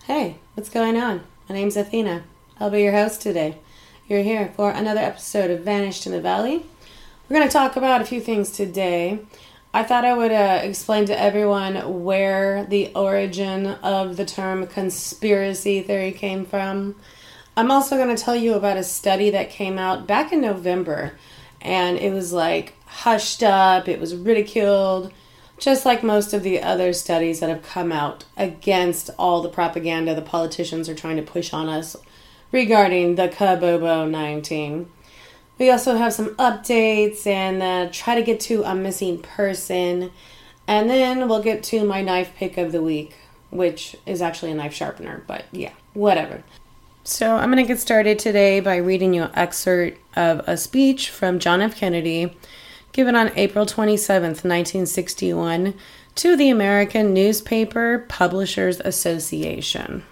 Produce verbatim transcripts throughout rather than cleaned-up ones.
Hey, what's going on? My name's Athena. I'll be your host today. You're here for another episode of Vanished in the Valley. We're going to talk about a few things today. I thought I would uh, explain to everyone where the origin of the term conspiracy theory came from. I'm also going to tell you about a study that came out back in November, and it was like hushed up, it was ridiculed, just like most of the other studies that have come out against all the propaganda the politicians are trying to push on us regarding the COVID nineteen. We also have some updates and uh, try to get to a missing person. And then we'll get to my knife pick of the week, which is actually a knife sharpener. But yeah, whatever. So I'm going to get started today by reading you an excerpt of a speech from John F. Kennedy given on April twenty-seventh, nineteen sixty-one, to the American Newspaper Publishers Association.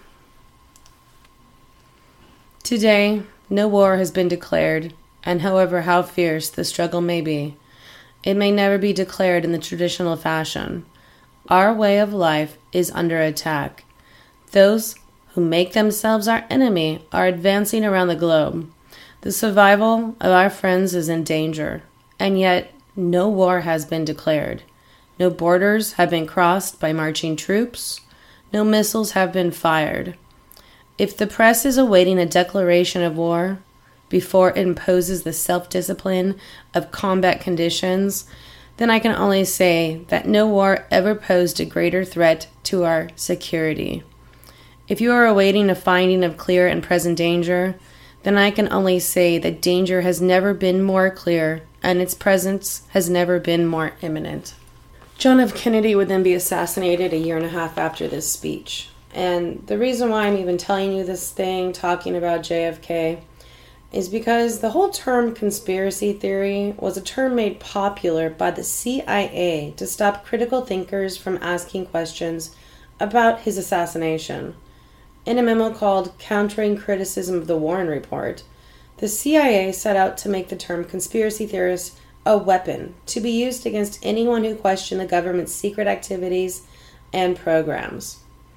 Today, no war has been declared, and however how fierce the struggle may be, it may never be declared in the traditional fashion. Our way of life is under attack. Those who make themselves our enemy are advancing around the globe. The survival of our friends is in danger, and yet no war has been declared. No borders have been crossed by marching troops. No missiles have been fired. If the press is awaiting a declaration of war before it imposes the self-discipline of combat conditions, then I can only say that no war ever posed a greater threat to our security. If you are awaiting a finding of clear and present danger, then I can only say that danger has never been more clear and its presence has never been more imminent. John F. Kennedy would then be assassinated a year and a half after this speech. And the reason why I'm even telling you this thing, talking about J F K, is because the whole term conspiracy theory was a term made popular by the C I A to stop critical thinkers from asking questions about his assassination. In a memo called Countering Criticism of the Warren Report, the C I A set out to make the term conspiracy theorist a weapon to be used against anyone who questioned the government's secret activities and programs.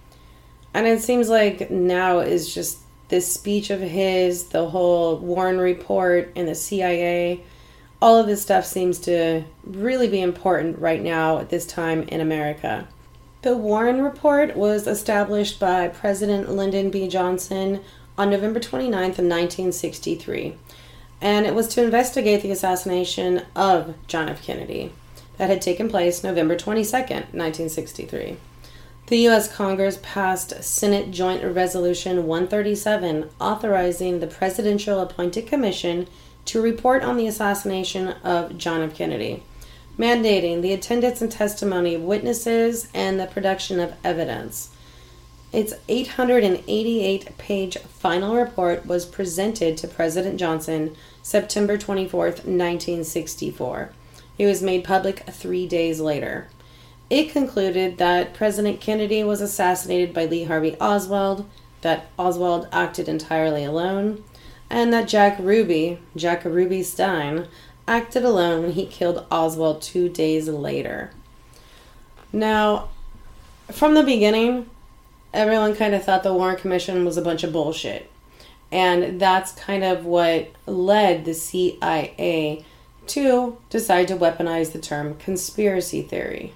And it seems like now is just this speech of his, the whole Warren Report and the C I A, all of this stuff seems to really be important right now at this time in America. The Warren Report was established by President Lyndon B. Johnson on November twenty-ninth, nineteen sixty-three, and it was to investigate the assassination of John F. Kennedy that had taken place November twenty-second, nineteen sixty-three. The U S Congress passed Senate Joint Resolution one thirty-seven authorizing the presidential appointed commission to report on the assassination of John F. Kennedy, mandating the attendance and testimony of witnesses and the production of evidence. Its eight hundred eighty-eight page final report was presented to President Johnson September twenty-fourth, nineteen sixty-four. It was made public three days later. It concluded that President Kennedy was assassinated by Lee Harvey Oswald, that Oswald acted entirely alone, and that Jack Ruby, Jack Ruby Stein, acted alone when he killed Oswald two days later. Now, from the beginning, everyone kind of thought the Warren Commission was a bunch of bullshit. And that's kind of what led the C I A to decide to weaponize the term conspiracy theory.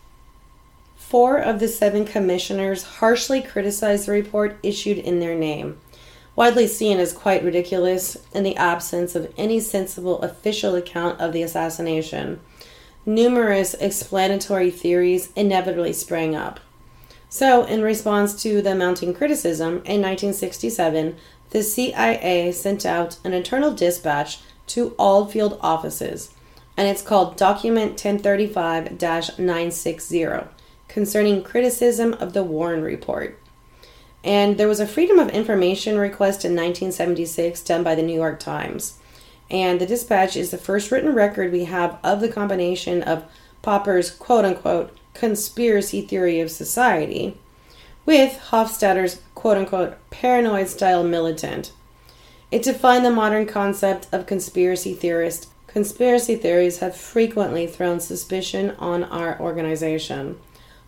Four of the seven commissioners harshly criticized the report issued in their name, widely seen as quite ridiculous in the absence of any sensible official account of the assassination. Numerous explanatory theories inevitably sprang up. So, in response to the mounting criticism, in nineteen sixty-seven, the C I A sent out an internal dispatch to all field offices, and it's called Document ten thirty-five dash nine sixty, concerning criticism of the Warren Report. And there was a Freedom of Information request in nineteen seventy-six done by the New York Times. And the dispatch is the first written record we have of the combination of Popper's quote-unquote conspiracy theory of society with Hofstadter's quote-unquote paranoid-style militant. It defined the modern concept of conspiracy theorist. Conspiracy theories have frequently thrown suspicion on our organization.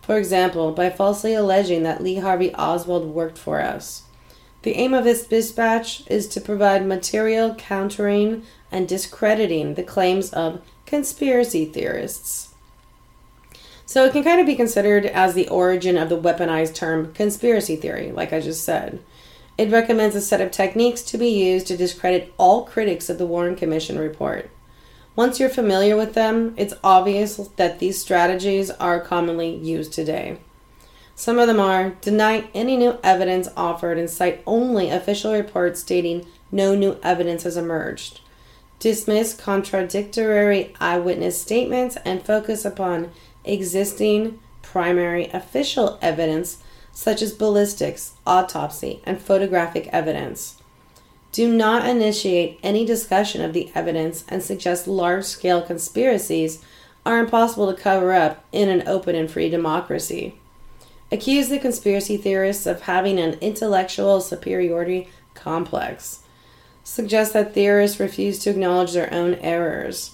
For example, by falsely alleging that Lee Harvey Oswald worked for us. The aim of this dispatch is to provide material countering and discrediting the claims of conspiracy theorists. So it can kind of be considered as the origin of the weaponized term conspiracy theory, like I just said. It recommends a set of techniques to be used to discredit all critics of the Warren Commission report. Once you're familiar with them, it's obvious that these strategies are commonly used today. Some of them are deny any new evidence offered and cite only official reports stating no new evidence has emerged. Dismiss contradictory eyewitness statements and focus upon existing primary official evidence such as ballistics, autopsy, and photographic evidence. Do not initiate any discussion of the evidence and suggest large-scale conspiracies are impossible to cover up in an open and free democracy. Accuse the conspiracy theorists of having an intellectual superiority complex. Suggest that theorists refuse to acknowledge their own errors.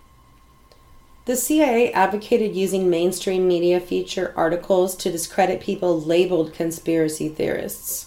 The C I A advocated using mainstream media feature articles to discredit people labeled conspiracy theorists.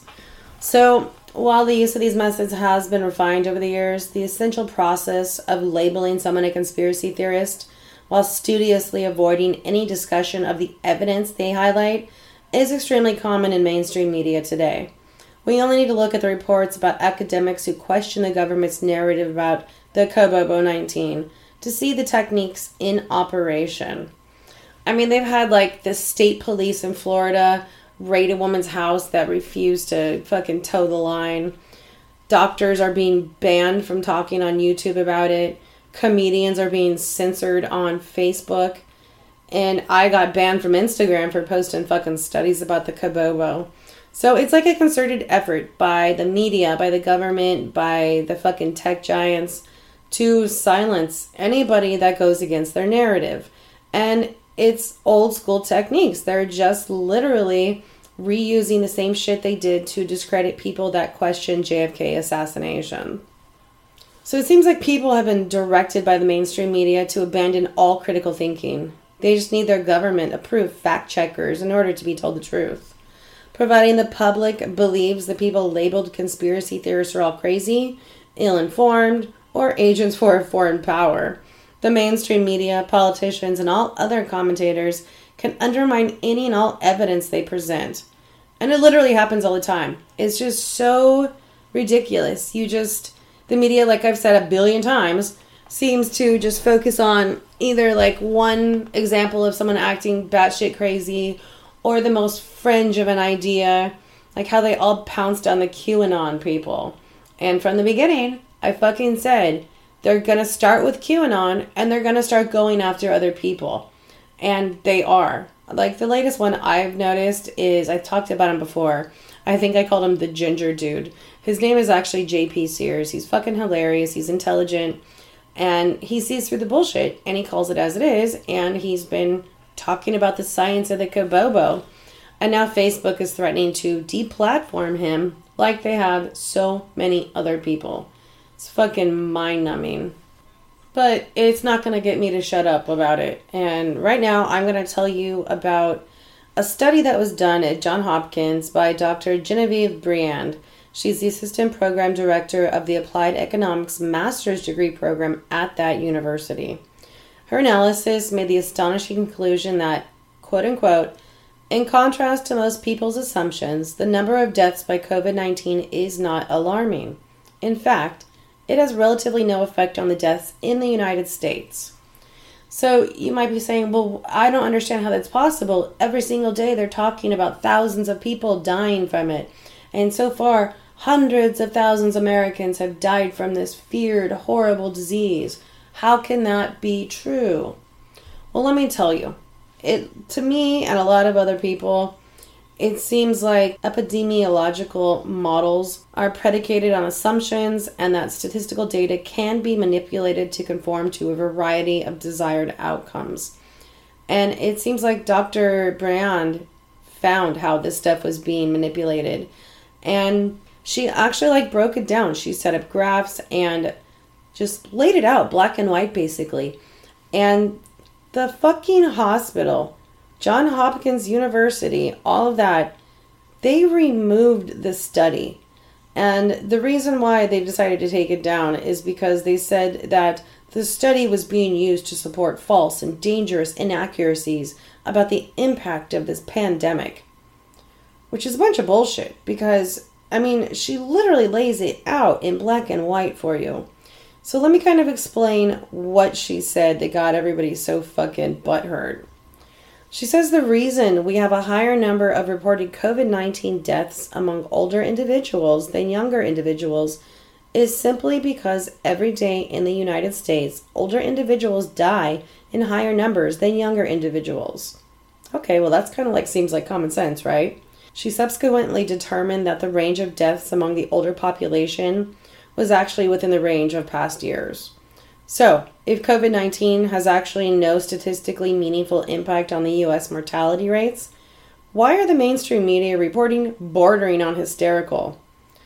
So, while the use of these methods has been refined over the years, the essential process of labeling someone a conspiracy theorist while studiously avoiding any discussion of the evidence they highlight is extremely common in mainstream media today. We only need to look at the reports about academics who question the government's narrative about the Kobobo nineteen to see the techniques in operation. I mean, they've had like the state police in Florida raid a woman's house that refused to fucking toe the line. Doctors are being banned from talking on YouTube about it. Comedians are being censored on Facebook. And I got banned from Instagram for posting fucking studies about the Kobobo. So it's like a concerted effort by the media, by the government, by the fucking tech giants to silence anybody that goes against their narrative. And it's old school techniques. They're just literally reusing the same shit they did to discredit people that question J F K assassination. So it seems like people have been directed by the mainstream media to abandon all critical thinking. They just need their government-approved fact-checkers in order to be told the truth. Providing the public believes the people labeled conspiracy theorists are all crazy, ill-informed, or agents for a foreign power. The mainstream media, politicians, and all other commentators can undermine any and all evidence they present. And it literally happens all the time. It's just so ridiculous. You just, the media, like I've said a billion times, seems to just focus on either like one example of someone acting batshit crazy or the most fringe of an idea, like how they all pounced on the QAnon people. And from the beginning, I fucking said, they're going to start with QAnon and they're going to start going after other people. And they are. Like the latest one I've noticed is, I've talked about him before. I think I called him the ginger dude. His name is actually J P Sears. He's fucking hilarious. He's intelligent. And he sees through the bullshit and he calls it as it is. And he's been talking about the science of the Kobobo. And now Facebook is threatening to deplatform him like they have so many other people. It's fucking mind-numbing. But it's not going to get me to shut up about it. And right now I'm going to tell you about a study that was done at Johns Hopkins by Doctor Genevieve Briand. She's the Assistant Program Director of the Applied Economics Master's Degree Program at that university. Her analysis made the astonishing conclusion that, quote-unquote, in contrast to most people's assumptions, the number of deaths by covid nineteen is not alarming. In fact, it has relatively no effect on the deaths in the United States. So you might be saying, well, I don't understand how that's possible. Every single day they're talking about thousands of people dying from it. And so far, hundreds of thousands of Americans have died from this feared, horrible disease. How can that be true? Well, let me tell you. It, to me and a lot of other people, it seems like epidemiological models are predicated on assumptions and that statistical data can be manipulated to conform to a variety of desired outcomes. And it seems like Doctor Briand found how this stuff was being manipulated. And she actually like broke it down. She set up graphs and just laid it out black and white basically. And the fucking hospital Johns Hopkins University, all of that, they removed the study. And the reason why they decided to take it down is because they said that the study was being used to support false and dangerous inaccuracies about the impact of this pandemic. Which is a bunch of bullshit because, I mean, she literally lays it out in black and white for you. So let me kind of explain what she said that got everybody so fucking butthurt. She says the reason we have a higher number of reported covid nineteen deaths among older individuals than younger individuals is simply because every day in the United States, older individuals die in higher numbers than younger individuals. Okay, well that's kind of like seems like common sense, right? She subsequently determined that the range of deaths among the older population was actually within the range of past years. So, if covid nineteen has actually no statistically meaningful impact on the U S mortality rates, why are the mainstream media reporting bordering on hysterical?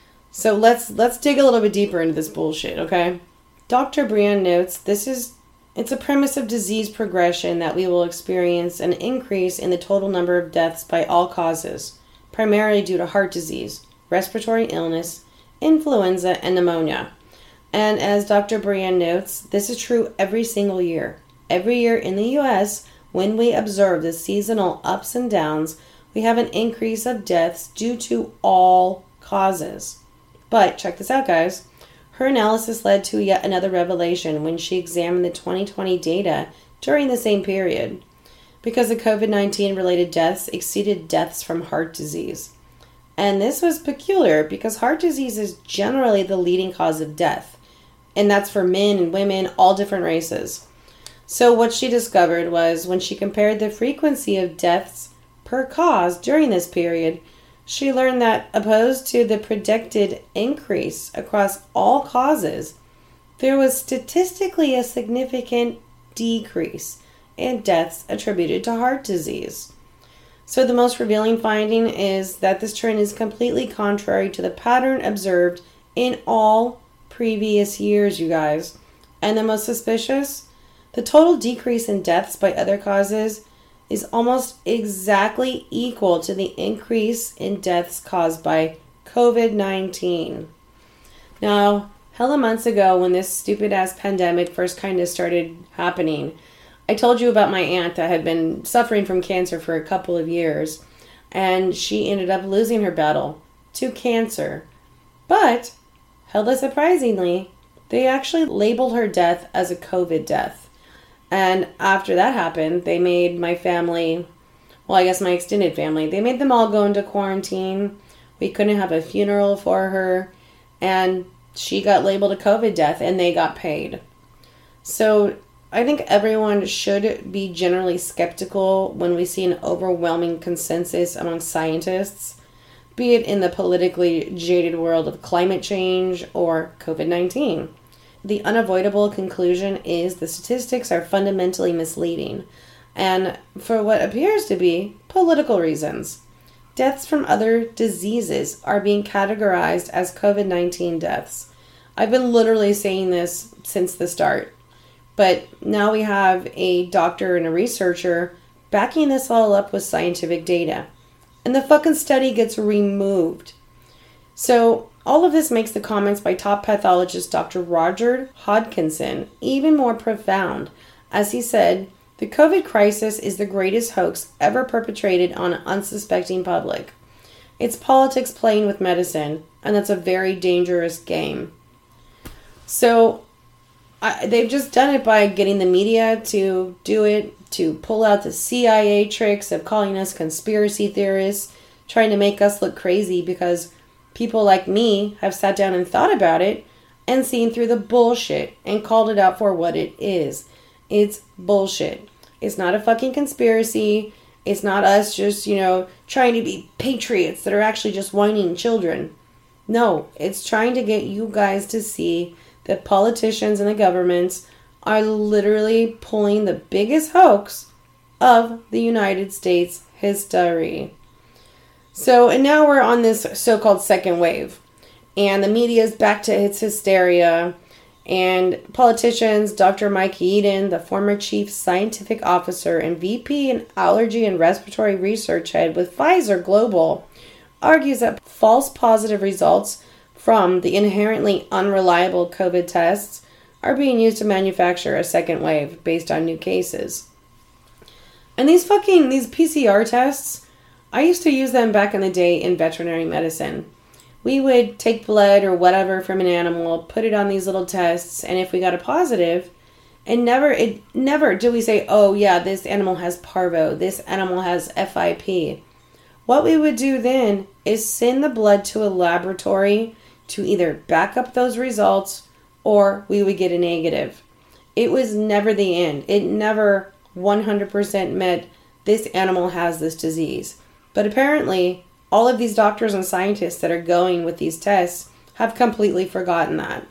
So let's let's dig a little bit deeper into this bullshit, okay? Doctor Briand notes this is it's a premise of disease progression that we will experience an increase in the total number of deaths by all causes, primarily due to heart disease, respiratory illness, influenza, and pneumonia. And as Doctor Briand notes, this is true every single year. Every year in the U S, when we observe the seasonal ups and downs, we have an increase of deaths due to all causes. But check this out, guys. Her analysis led to yet another revelation when she examined the twenty twenty data during the same period, because the covid nineteen related deaths exceeded deaths from heart disease. And this was peculiar because heart disease is generally the leading cause of death. And that's for men and women, all different races. So what she discovered was when she compared the frequency of deaths per cause during this period, she learned that opposed to the predicted increase across all causes, there was statistically a significant decrease in deaths attributed to heart disease. So the most revealing finding is that this trend is completely contrary to the pattern observed in all previous years, you guys. And the most suspicious, the total decrease in deaths by other causes is almost exactly equal to the increase in deaths caused by covid nineteen. Now, hella months ago when this stupid-ass pandemic first kind of started happening, I told you about my aunt that had been suffering from cancer for a couple of years, and she ended up losing her battle to cancer. But, hella surprisingly, they actually labeled her death as a COVID death. And after that happened, they made my family, well, I guess my extended family, they made them all go into quarantine. We couldn't have a funeral for her, and she got labeled a COVID death, and they got paid. So I think everyone should be generally skeptical when we see an overwhelming consensus among scientists, be it in the politically jaded world of climate change or covid nineteen. The unavoidable conclusion is the statistics are fundamentally misleading, and for what appears to be political reasons. Deaths from other diseases are being categorized as covid nineteen deaths. I've been literally saying this since the start. But now we have a doctor and a researcher backing this all up with scientific data. And the fucking study gets removed. So all of this makes the comments by top pathologist Doctor Roger Hodkinson even more profound, as he said, the COVID crisis is the greatest hoax ever perpetrated on an unsuspecting public. It's politics playing with medicine, and that's a very dangerous game. So I, they've just done it by getting the media to do it, to pull out the C I A tricks of calling us conspiracy theorists, trying to make us look crazy because people like me have sat down and thought about it and seen through the bullshit and called it out for what it is. It's bullshit. It's not a fucking conspiracy. It's not us just, you know, trying to be patriots that are actually just whining children. No, it's trying to get you guys to see that politicians and the governments are literally pulling the biggest hoax of the United States history. So, and now we're on this so-called second wave. And the media is back to its hysteria. And politicians, Doctor Mike Eden, the former chief scientific officer and V P in allergy and respiratory research head with Pfizer Global, argues that false positive results from the inherently unreliable COVID tests are being used to manufacture a second wave based on new cases. And these fucking, these P C R tests, I used to use them back in the day in veterinary medicine. We would take blood or whatever from an animal, put it on these little tests, and if we got a positive, and never, it never did we say, oh yeah, this animal has parvo, this animal has F I P. What we would do then is send the blood to a laboratory to either back up those results or we would get a negative. It was never the end. It never one hundred percent meant this animal has this disease. But apparently, all of these doctors and scientists that are going with these tests have completely forgotten that.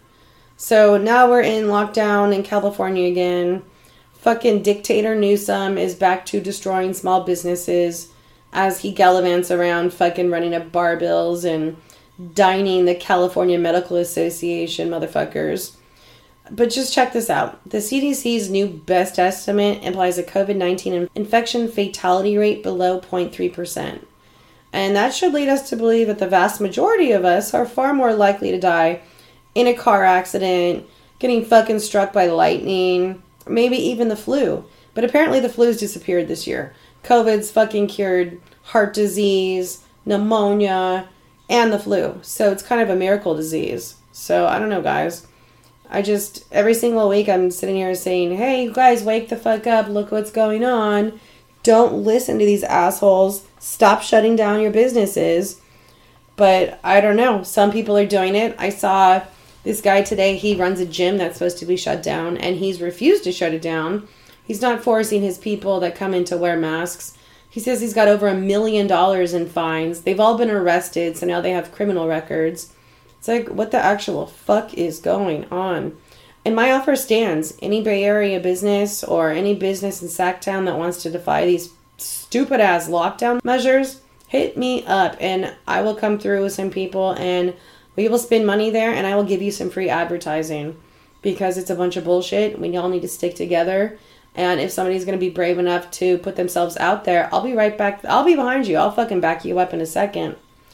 So now we're in lockdown in California again. Fucking dictator Newsom is back to destroying small businesses as he gallivants around fucking running up bar bills and dining the California Medical Association motherfuckers. But just check this out. The C D C's new best estimate implies a COVID nineteen infection fatality rate below zero point three percent. And that should lead us to believe that the vast majority of us are far more likely to die in a car accident, getting fucking struck by lightning, maybe even the flu. But apparently the flu's disappeared this year. COVID's fucking cured heart disease, pneumonia, and the flu. So it's kind of a miracle disease. So I don't know, guys. I just, every single week I'm sitting here saying, hey, you guys, wake the fuck up. Look what's going on. Don't listen to these assholes. Stop shutting down your businesses. But I don't know. Some people are doing it. I saw this guy today. He runs a gym that's supposed to be shut down, and he's refused to shut it down. He's not forcing his people that come in to wear masks. He says he's got over a million dollars in fines. They've all been arrested, so now they have criminal records. It's like, what the actual fuck is going on? And my offer stands. Any Bay Area business or any business in Sacktown that wants to defy these stupid-ass lockdown measures, hit me up and I will come through with some people and we will spend money there and I will give you some free advertising because it's a bunch of bullshit. We all need to stick together. And if somebody's going to be brave enough to put themselves out there, I'll be right back. I'll be behind you. I'll fucking back you up in a second.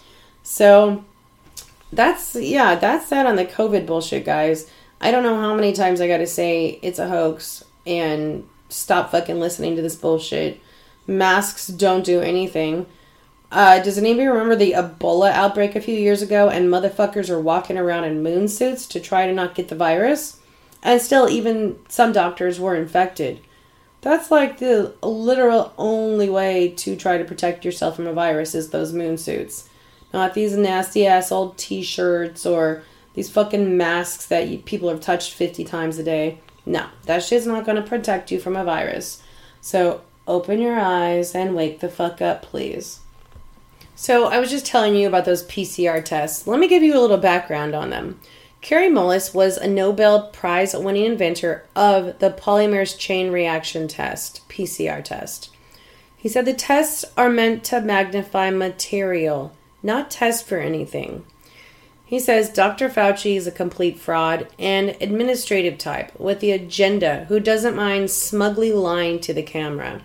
So that's, yeah, that's that on the COVID bullshit, guys. I don't know how many times I got to say it's a hoax and stop fucking listening to this bullshit. Masks don't do anything. Uh, does anybody remember the Ebola outbreak a few years ago and motherfuckers are walking around in moon suits to try to not get the virus? And still, even some doctors were infected. That's like the literal only way to try to protect yourself from a virus is those moon suits. Not these nasty ass old t-shirts or these fucking masks that you, people have touched fifty times a day. No, that shit's not going to protect you from a virus. So open your eyes and wake the fuck up, please. So I was just telling you about those P C R tests. Let me give you a little background on them. Kary Mullis was a Nobel Prize-winning inventor of the polymerase chain reaction test, P C R test. He said the tests are meant to magnify material, not test for anything. He says Doctor Fauci is a complete fraud and administrative type with the agenda who doesn't mind smugly lying to the camera.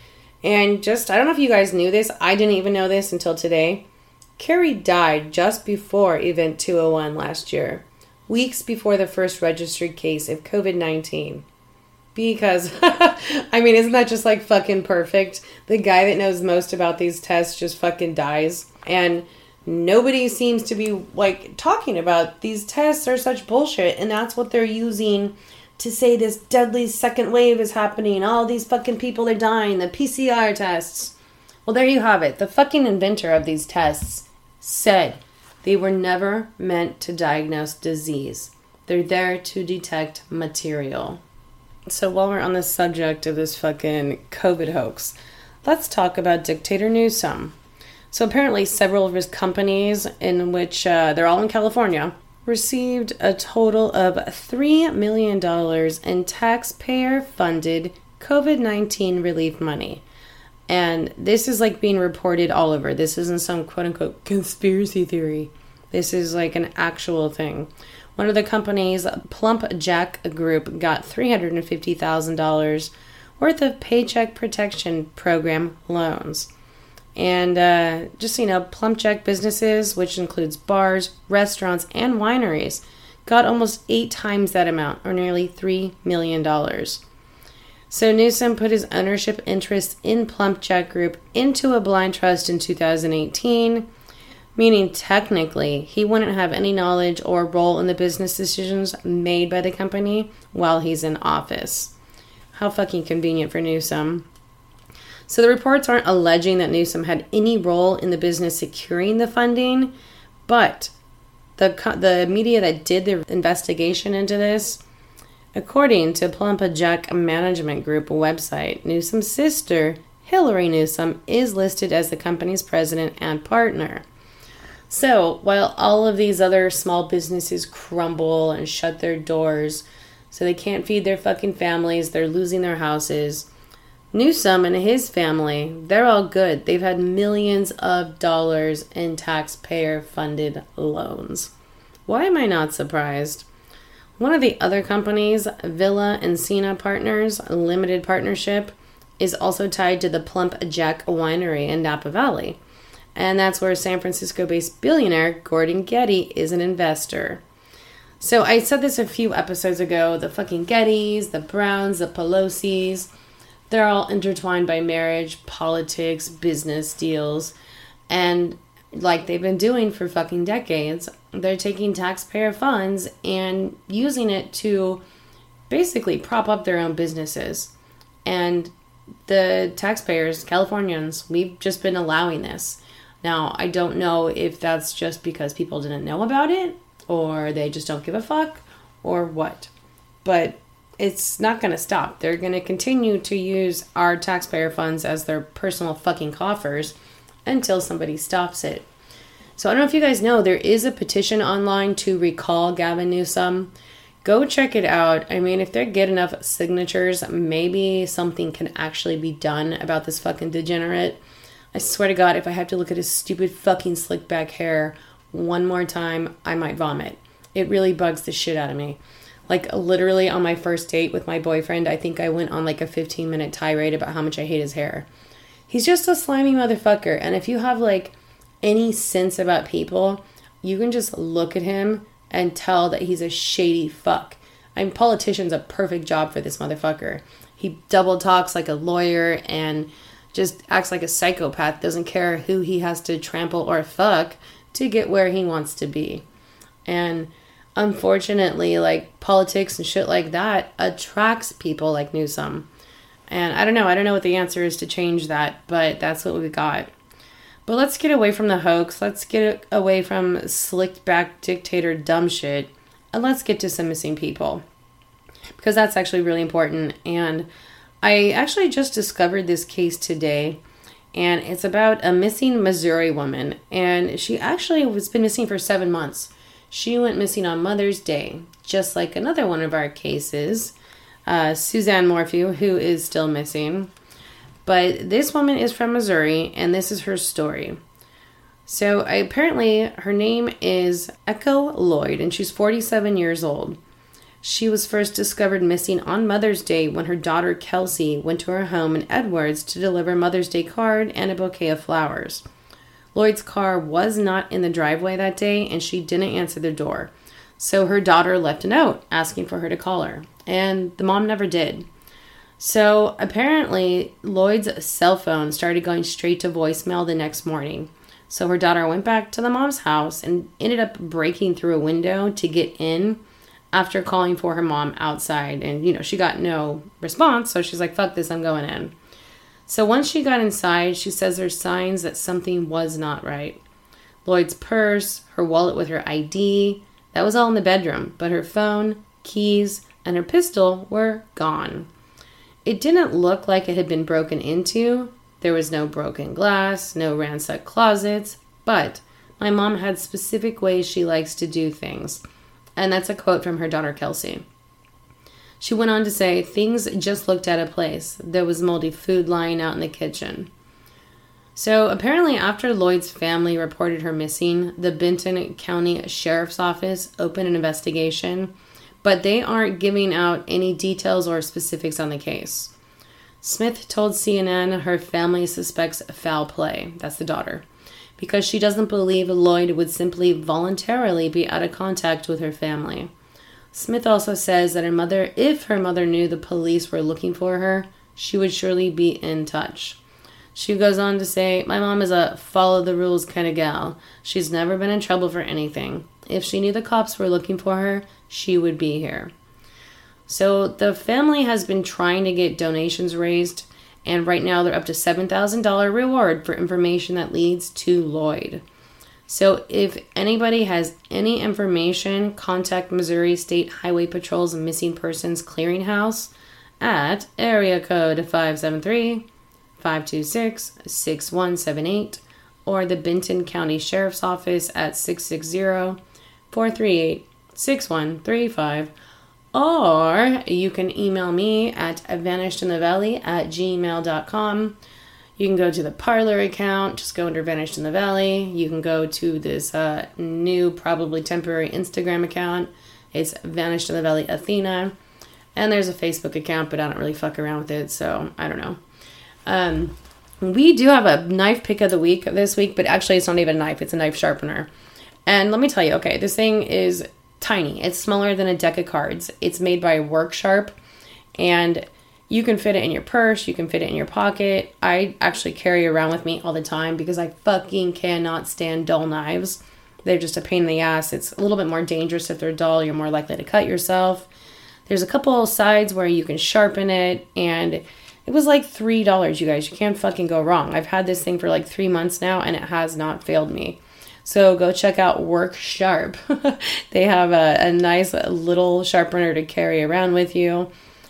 And just, I don't know if you guys knew this. I didn't even know this until today. Kary died just before Event two oh one last year, weeks before the first registered case of COVID nineteen. Because, I mean, isn't that just like fucking perfect? The guy that knows most about these tests just fucking dies. And nobody seems to be like talking about these tests are such bullshit. And that's what they're using to say this deadly second wave is happening. All these fucking people are dying. The P C R tests. Well, there you have it. The fucking inventor of these tests said they were never meant to diagnose disease. They're there to detect material. So while we're on the subject of this fucking COVID hoax, let's talk about Dictator Newsom. So apparently several of his companies, in which uh, they're all in California, received a total of three million dollars in taxpayer-funded COVID nineteen relief money. And this is like being reported all over. This isn't some quote-unquote conspiracy theory. This is like an actual thing. One of the company's Plump Jack Group got three hundred fifty thousand dollars worth of Paycheck Protection Program loans. And uh, just so you know, Plump Jack businesses, which includes bars, restaurants, and wineries, got almost eight times that amount, or nearly three million dollars. So Newsom put his ownership interest in Plump Jack Group into a blind trust in two thousand eighteen, meaning technically he wouldn't have any knowledge or role in the business decisions made by the company while he's in office. How fucking convenient for Newsom. So the reports aren't alleging that Newsom had any role in the business securing the funding, but the the media that did the investigation into this, according to Plump Jack Management Group website, Newsom's sister, Hillary Newsom, is listed as the company's president and partner. So while all of these other small businesses crumble and shut their doors so they can't feed their fucking families, they're losing their houses, Newsom and his family, they're all good. They've had millions of dollars in taxpayer-funded loans. Why am I not surprised? One of the other companies, Villa Encina Partners Limited Partnership, is also tied to the Plump Jack Winery in Napa Valley. And that's where San Francisco-based billionaire Gordon Getty is an investor. So I said this a few episodes ago, the fucking Gettys, the Browns, the Pelosi's, they're all intertwined by marriage, politics, business deals, and like they've been doing for fucking decades, they're taking taxpayer funds and using it to basically prop up their own businesses. And the taxpayers, Californians, we've just been allowing this. Now, I don't know if that's just because people didn't know about it, or they just don't give a fuck, or what. But it's not going to stop. They're going to continue to use our taxpayer funds as their personal fucking coffers until somebody stops it. So I don't know if you guys know, there is a petition online to recall Gavin Newsom. Go check it out. I mean, if they get enough signatures, maybe something can actually be done about this fucking degenerate. I swear to God, if I have to look at his stupid fucking slick back hair one more time, I might vomit. It really bugs the shit out of me. Like, literally on my first date with my boyfriend, I think I went on like a fifteen minute tirade about how much I hate his hair. He's just a slimy motherfucker. And if you have like any sense about people, you can just look at him and tell that he's a shady fuck. I mean, politician's a perfect job for this motherfucker. He double talks like a lawyer and just acts like a psychopath. Doesn't care who he has to trample or fuck to get where he wants to be. And unfortunately, like, politics and shit like that attracts people like Newsom. And I don't know. I don't know what the answer is to change that, but that's what we got. But let's get away from the hoax. Let's get away from slicked back dictator dumb shit. And let's get to some missing people. Because that's actually really important. And I actually just discovered this case today. And it's about a missing Missouri woman. And she actually has been missing for seven months. She went missing on Mother's Day, just like another one of our cases, uh, Suzanne Morphew, who is still missing. But this woman is from Missouri, and this is her story. So I, apparently her name is Echo Lloyd, and she's forty-seven years old. She was first discovered missing on Mother's Day when her daughter Kelsey went to her home in Edwards to deliver Mother's Day card and a bouquet of flowers. Lloyd's car was not in the driveway that day, and she didn't answer the door. So her daughter left a note asking for her to call her, and the mom never did. So apparently Lloyd's cell phone started going straight to voicemail the next morning. So her daughter went back to the mom's house and ended up breaking through a window to get in after calling for her mom outside. And, you know, she got no response, so she's like, fuck this, I'm going in. So once she got inside, she says there's signs that something was not right. Lloyd's purse, her wallet with her I D, that was all in the bedroom, but her phone, keys, and her pistol were gone. It didn't look like it had been broken into. There was no broken glass, no ransacked closets, but my mom had specific ways she likes to do things. And that's a quote from her daughter, Kelsey. She went on to say, things just looked out of place. There was moldy food lying out in the kitchen. So apparently after Lloyd's family reported her missing, the Benton County Sheriff's Office opened an investigation, but they aren't giving out any details or specifics on the case. Smith told C N N her family suspects foul play, that's the daughter, because she doesn't believe Lloyd would simply voluntarily be out of contact with her family. Smith also says that her mother, if her mother knew the police were looking for her, she would surely be in touch. She goes on to say, my mom is a follow-the-rules kind of gal. She's never been in trouble for anything. If she knew the cops were looking for her, she would be here. So the family has been trying to get donations raised, and right now they're up to seven thousand dollars reward for information that leads to Lloyd. So if anybody has any information, contact Missouri State Highway Patrol's Missing Persons Clearinghouse at area code five seven three, five two six, six one seven eight or the Benton County Sheriff's Office at six six zero, four three eight, six one three five, or you can email me at vanishedinthevalley at gmail dot com. You can go to the Parler account, just go under Vanished in the Valley. You can go to this uh, new, probably temporary Instagram account. It's Vanished in the Valley Athena. And there's a Facebook account, but I don't really fuck around with it, so I don't know. Um, we do have a knife pick of the week this week, but actually it's not even a knife, it's a knife sharpener. And let me tell you, okay, this thing is tiny. It's smaller than a deck of cards. It's made by Worksharp, and you can fit it in your purse, you can fit it in your pocket. I actually carry it around with me all the time because I fucking cannot stand dull knives. They're just a pain in the ass. It's a little bit more dangerous if they're dull. You're more likely to cut yourself. There's a couple sides where you can sharpen it, and it was like three dollars, you guys. You can't fucking go wrong. I've had this thing for like three months now, and it has not failed me. So go check out Worksharp. They have a, a nice little sharpener to carry around with you.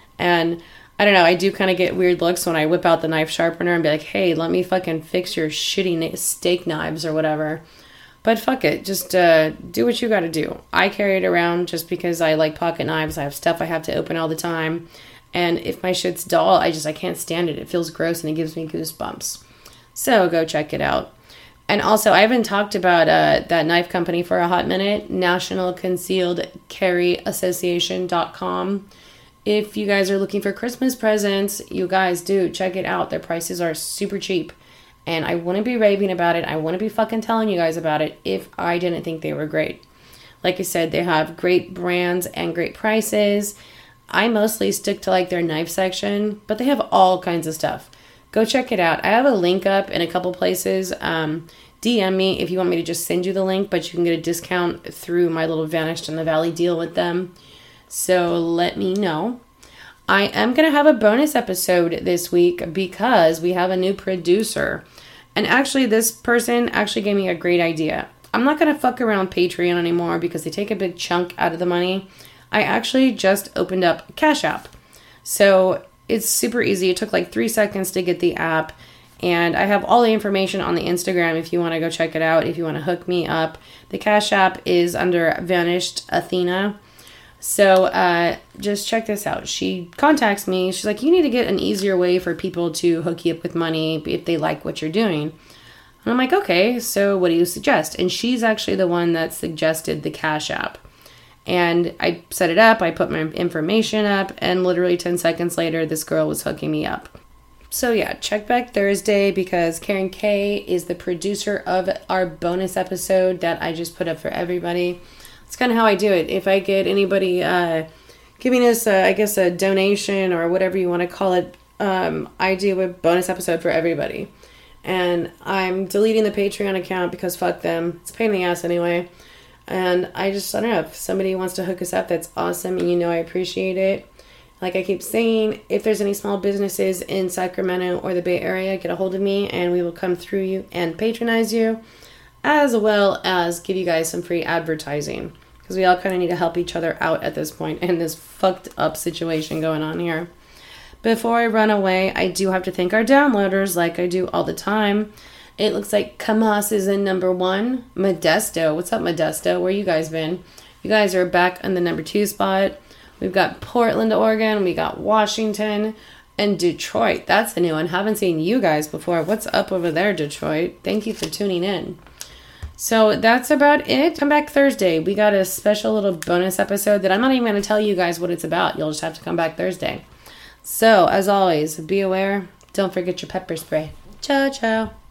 And I don't know, I do kind of get weird looks when I whip out the knife sharpener and be like, hey, let me fucking fix your shitty steak knives or whatever. But fuck it, just uh, do what you gotta do. I carry it around just because I like pocket knives. I have stuff I have to open all the time. And if my shit's dull, I just, I can't stand it. It feels gross and it gives me goosebumps. So go check it out. And also, I haven't talked about uh, that knife company for a hot minute, National Concealed Carry Association dot com. If you guys are looking for Christmas presents, you guys do check it out. Their prices are super cheap. And I wouldn't be raving about it. I wouldn't be fucking telling you guys about it if I didn't think they were great. Like I said, they have great brands and great prices. I mostly stick to like their knife section, but they have all kinds of stuff. Go check it out. I have a link up in a couple places. Um, D M me if you want me to just send you the link, but you can get a discount through my little Vanished in the Valley deal with them. So let me know. I am going to have a bonus episode this week because we have a new producer. And actually, this person actually gave me a great idea. I'm not going to fuck around Patreon anymore because they take a big chunk out of the money. I actually just opened up Cash App. So it's super easy. It took like three seconds to get the app. And I have all the information on the Instagram if you want to go check it out, if you want to hook me up. The Cash App is under Vanished Athena. So uh, just check this out. She contacts me. She's like, you need to get an easier way for people to hook you up with money if they like what you're doing. And I'm like, okay, so what do you suggest? And she's actually the one that suggested the Cash App. And I set it up. I put my information up. And literally ten seconds later, this girl was hooking me up. So yeah, check back Thursday because Karen Kay is the producer of our bonus episode that I just put up for everybody. It's kind of how I do it. If I get anybody uh, giving us, a, I guess, a donation or whatever you want to call it, um, I do a bonus episode for everybody. And I'm deleting the Patreon account because fuck them. It's a pain in the ass anyway. And I just, I don't know, if somebody wants to hook us up, that's awesome. And you know I appreciate it. Like I keep saying, if there's any small businesses in Sacramento or the Bay Area, get a hold of me and we will come through you and patronize you, as well as give you guys some free advertising. Because we all kind of need to help each other out at this point in this fucked up situation going on here. Before I run away, I do have to thank our downloaders like I do all the time. It looks like Camas is in number one. Modesto. What's up, Modesto? Where you guys been? You guys are back on the number two spot. We've got Portland, Oregon. We got Washington. And Detroit, that's the new one. Haven't seen you guys before. What's up over there, Detroit? Thank you for tuning in. So that's about it. Come back Thursday. We got a special little bonus episode that I'm not even going to tell you guys what it's about. You'll just have to come back Thursday. So, as always, be aware. Don't forget your pepper spray. Ciao, ciao.